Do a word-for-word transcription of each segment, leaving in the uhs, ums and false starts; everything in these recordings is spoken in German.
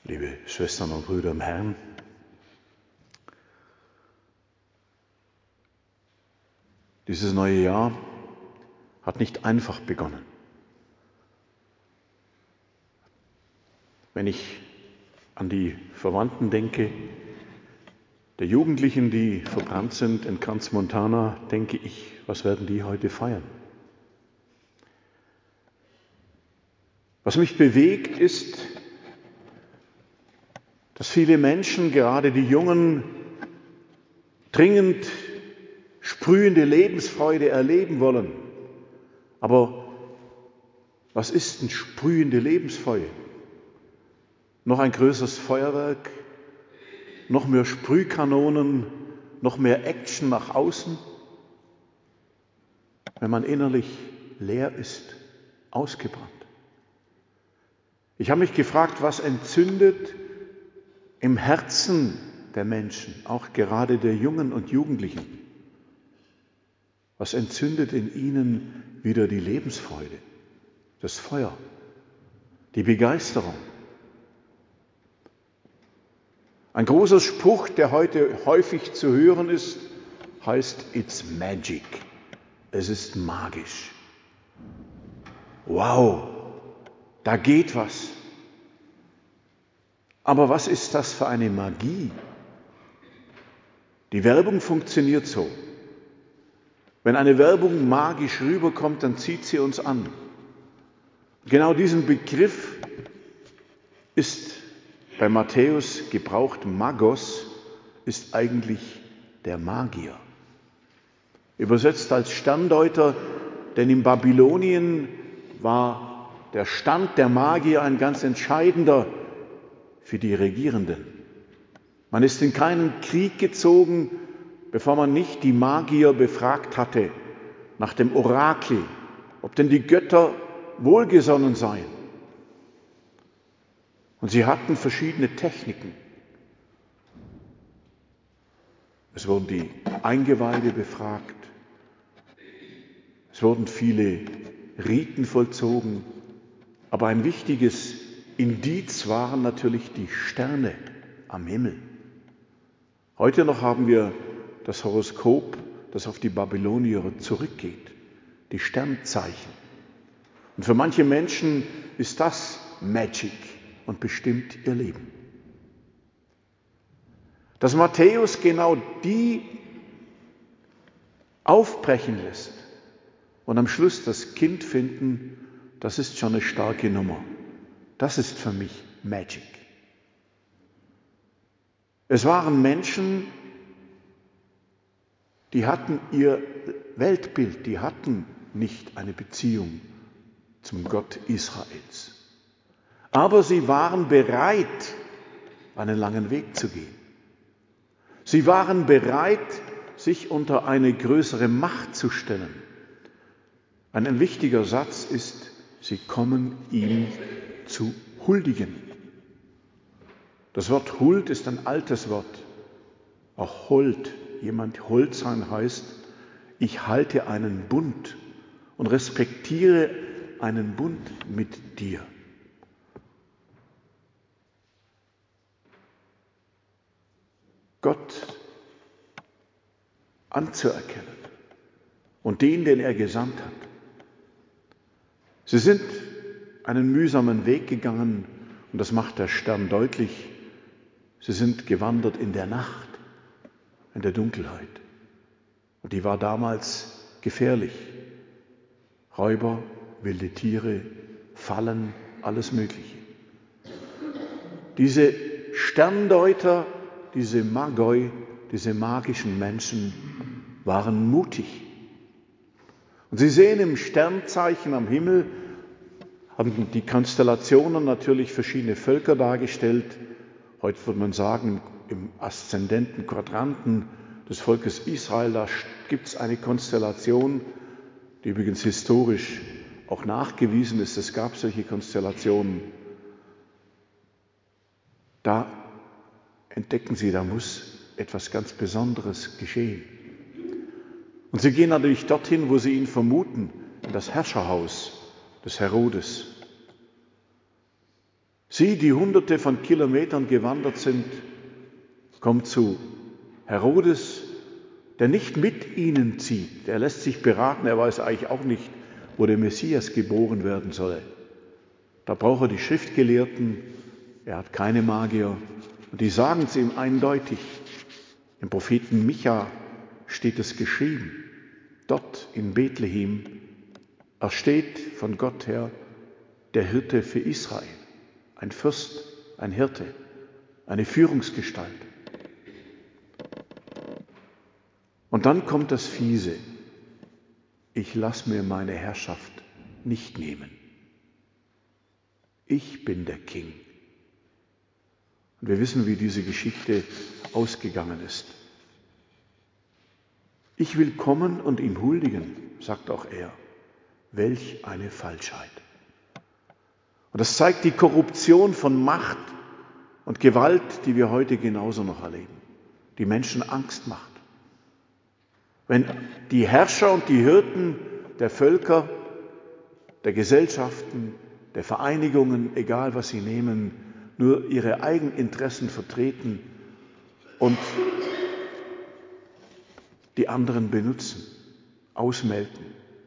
liebe Schwestern und Brüder im Herrn. Dieses neue Jahr hat nicht einfach begonnen. Wenn ich an die Verwandten denke, der Jugendlichen, die verbrannt sind in Crans-Montana, denke ich, was werden die heute feiern? Was mich bewegt, ist, dass viele Menschen, gerade die Jungen, dringend sprühende Lebensfreude erleben wollen. Aber was ist denn sprühende Lebensfreude? Noch ein größeres Feuerwerk? Noch mehr Sprühkanonen? Noch mehr Action nach außen? Wenn man innerlich leer ist, ausgebrannt. Ich habe mich gefragt, was entzündet im Herzen der Menschen, auch gerade der Jungen und Jugendlichen? Was entzündet in ihnen wieder die Lebensfreude, das Feuer, die Begeisterung? Ein großer Spruch, der heute häufig zu hören ist, heißt It's magic. Es ist magisch. Wow, da geht was. Aber was ist das für eine Magie? Die Werbung funktioniert so. Wenn eine Werbung magisch rüberkommt, dann zieht sie uns an. Genau diesen Begriff ist bei Matthäus gebraucht. Magos ist eigentlich der Magier. Übersetzt als Sterndeuter, denn in Babylonien war der Stand der Magier ein ganz entscheidender für die Regierenden. Man ist in keinen Krieg gezogen, bevor man nicht die Magier befragt hatte nach dem Orakel, ob denn die Götter wohlgesonnen seien. Und sie hatten verschiedene Techniken. Es wurden die Eingeweide befragt, es wurden viele Riten vollzogen, aber ein wichtiges Indiz waren natürlich die Sterne am Himmel. Heute noch haben wir das Horoskop, das auf die Babylonier zurückgeht, die Sternzeichen. Und für manche Menschen ist das Magic und bestimmt ihr Leben. Dass Matthäus genau die aufbrechen lässt und am Schluss das Kind finden, das ist schon eine starke Nummer. Das ist für mich Magic. Es waren Menschen, die hatten ihr Weltbild, die hatten nicht eine Beziehung zum Gott Israels. Aber sie waren bereit, einen langen Weg zu gehen. Sie waren bereit, sich unter eine größere Macht zu stellen. Ein wichtiger Satz ist, sie kommen ihm zu huldigen. Das Wort Huld ist ein altes Wort, auch Hold. Jemand hold sein heißt, ich halte einen Bund und respektiere einen Bund mit dir. Gott anzuerkennen und den, den er gesandt hat. Sie sind einen mühsamen Weg gegangen und das macht der Stern deutlich. Sie sind gewandert in der Nacht, in der Dunkelheit. Und die war damals gefährlich. Räuber, wilde Tiere, Fallen, alles Mögliche. Diese Sterndeuter, diese Magoi, diese magischen Menschen waren mutig. Und sie sehen im Sternzeichen am Himmel, haben die Konstellationen natürlich verschiedene Völker dargestellt. Heute würde man sagen, im aszendenten Quadranten des Volkes Israel, da gibt es eine Konstellation, die übrigens historisch auch nachgewiesen ist. Es gab solche Konstellationen. Da entdecken sie, da muss etwas ganz Besonderes geschehen. Und sie gehen natürlich dorthin, wo sie ihn vermuten, in das Herrscherhaus des Herodes. Sie, die hunderte von Kilometern gewandert sind, kommen zu Herodes, der nicht mit ihnen zieht. Er lässt sich beraten, er weiß eigentlich auch nicht, wo der Messias geboren werden soll. Da braucht er die Schriftgelehrten, er hat keine Magier. Und die sagen es ihm eindeutig. Im Propheten Micha steht es geschrieben. Dort in Bethlehem ersteht von Gott her der Hirte für Israel. Ein Fürst, ein Hirte, eine Führungsgestalt. Und dann kommt das Fiese. Ich lasse mir meine Herrschaft nicht nehmen. Ich bin der King. Und wir wissen, wie diese Geschichte ausgegangen ist. Ich will kommen und ihm huldigen, sagt auch er. Welch eine Falschheit. Und das zeigt die Korruption von Macht und Gewalt, die wir heute genauso noch erleben, die Menschen Angst macht. Wenn die Herrscher und die Hirten der Völker, der Gesellschaften, der Vereinigungen, egal was sie nehmen, nur ihre Eigeninteressen vertreten und die anderen benutzen, ausmelden.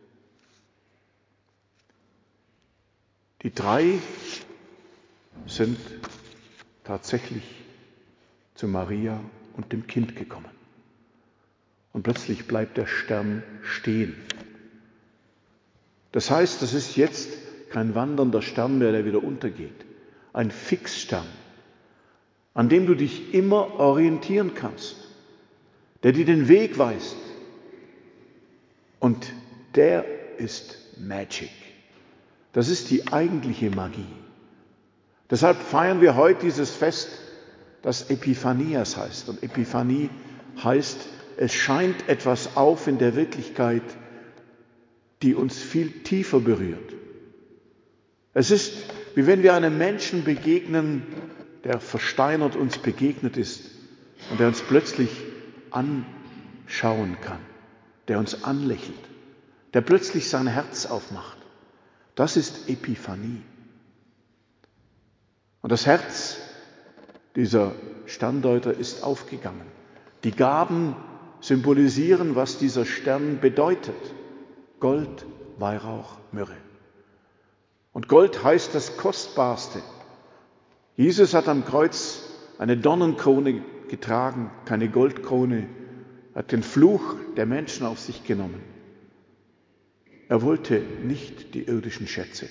Die drei sind tatsächlich zu Maria und dem Kind gekommen. Und plötzlich bleibt der Stern stehen. Das heißt, das ist jetzt kein wandernder Stern mehr, der wieder untergeht. Ein Fixstern, an dem du dich immer orientieren kannst, der dir den Weg weist. Und der ist Magic. Das ist die eigentliche Magie. Deshalb feiern wir heute dieses Fest, das Epiphanias heißt. Und Epiphanie heißt, es scheint etwas auf in der Wirklichkeit, die uns viel tiefer berührt. Es ist, wie wenn wir einem Menschen begegnen, der versteinert uns begegnet ist und der uns plötzlich anschauen kann, der uns anlächelt, der plötzlich sein Herz aufmacht. Das ist Epiphanie. Und das Herz dieser Sterndeuter ist aufgegangen. Die Gaben symbolisieren, was dieser Stern bedeutet. Gold, Weihrauch, Myrrhe. Und Gold heißt das Kostbarste. Jesus hat am Kreuz eine Dornenkrone getragen, keine Goldkrone, hat den Fluch der Menschen auf sich genommen. Er wollte nicht die irdischen Schätze.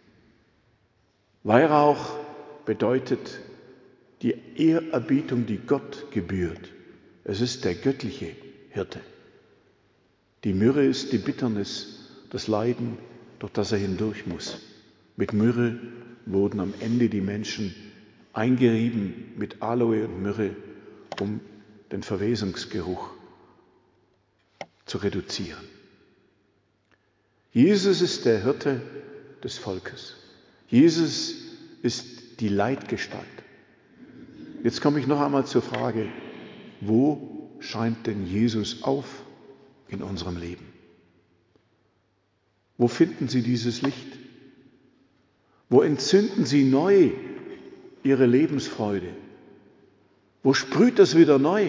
Weihrauch bedeutet die Ehrerbietung, die Gott gebührt. Es ist der göttliche Hirte. Die Myrrhe ist die Bitternis, das Leiden, durch das er hindurch muss. Mit Myrrhe wurden am Ende die Menschen eingerieben mit Aloe und Myrrhe, um den Verwesungsgeruch zu reduzieren. Jesus ist der Hirte des Volkes. Jesus ist die Leitgestalt. Jetzt komme ich noch einmal zur Frage, wo scheint denn Jesus auf in unserem Leben? Wo finden Sie dieses Licht? Wo entzünden Sie neu Ihre Lebensfreude? Wo sprüht es wieder neu?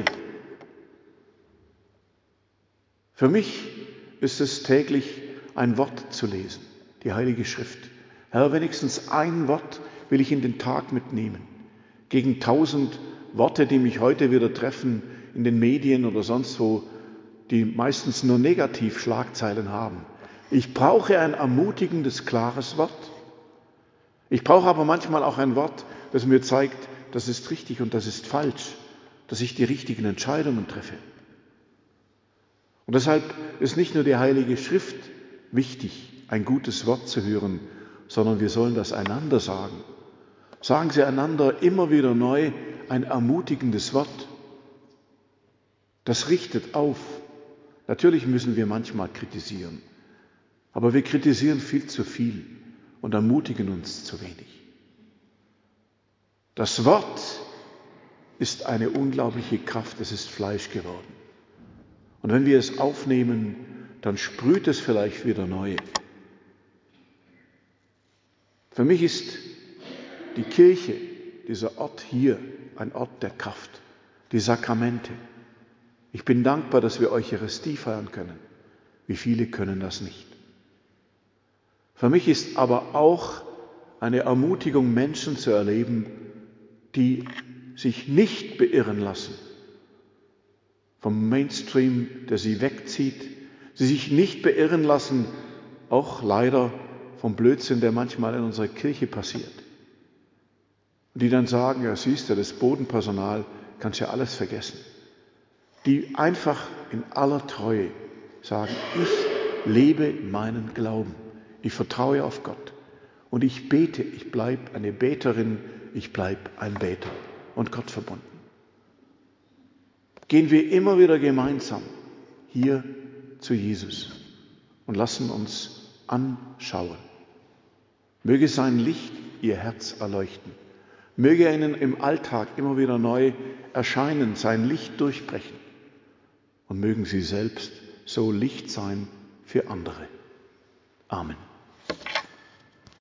Für mich ist es täglich ein Wort zu lesen, die Heilige Schrift. Herr, wenigstens ein Wort will ich in den Tag mitnehmen. Gegen tausend Worte, die mich heute wieder treffen in den Medien oder sonst wo, die meistens nur Negativschlagzeilen haben. Ich brauche ein ermutigendes, klares Wort. Ich brauche aber manchmal auch ein Wort, das mir zeigt, das ist richtig und das ist falsch, dass ich die richtigen Entscheidungen treffe. Und deshalb ist nicht nur die Heilige Schrift wichtig, ein gutes Wort zu hören, sondern wir sollen das einander sagen. Sagen Sie einander immer wieder neu ein ermutigendes Wort. Das richtet auf. Natürlich müssen wir manchmal kritisieren, aber wir kritisieren viel zu viel und ermutigen uns zu wenig. Das Wort ist eine unglaubliche Kraft, es ist Fleisch geworden. Und wenn wir es aufnehmen, dann sprüht es vielleicht wieder neu. Für mich ist die Kirche, dieser Ort hier, ein Ort der Kraft, die Sakramente. Ich bin dankbar, dass wir Eucharistie feiern können. Wie viele können das nicht? Für mich ist aber auch eine Ermutigung, Menschen zu erleben, die sich nicht beirren lassen vom Mainstream, der sie wegzieht, sie sich nicht beirren lassen, auch leider vom Blödsinn, der manchmal in unserer Kirche passiert. Und die dann sagen, ja siehst du, das Bodenpersonal, kannst ja alles vergessen. Die einfach in aller Treue sagen, ich lebe meinen Glauben, ich vertraue auf Gott und ich bete, ich bleibe eine Beterin, ich bleibe ein Beter und Gott verbunden. Gehen wir immer wieder gemeinsam hier zu Jesus und lassen uns anschauen. Möge sein Licht ihr Herz erleuchten. Möge er ihnen im Alltag immer wieder neu erscheinen, sein Licht durchbrechen. Und mögen sie selbst so Licht sein für andere. Amen.